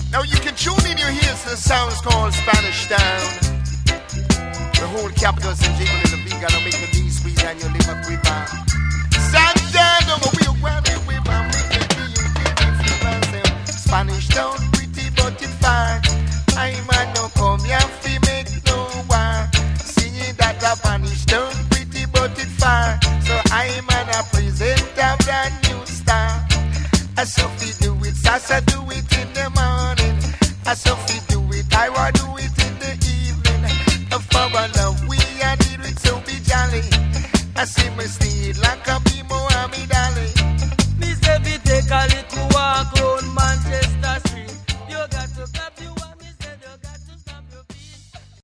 Now you can tune in your ears to the sounds called Spanish Town. The whole capital is in jingle in the beat, gonna make the knees squeeze and your liver quiver. Santiago, we'll grab it with my Spanish Town, pretty but it's fine. I'm a no come here fi make no war. Singing that a Spanish Town, pretty but it's fine. So I'm a present a brand new star. I Sophie do it, Sasa do it in the morning. I Sophie do it, I will do it in the evening. For our love we are did it so be jolly. I see me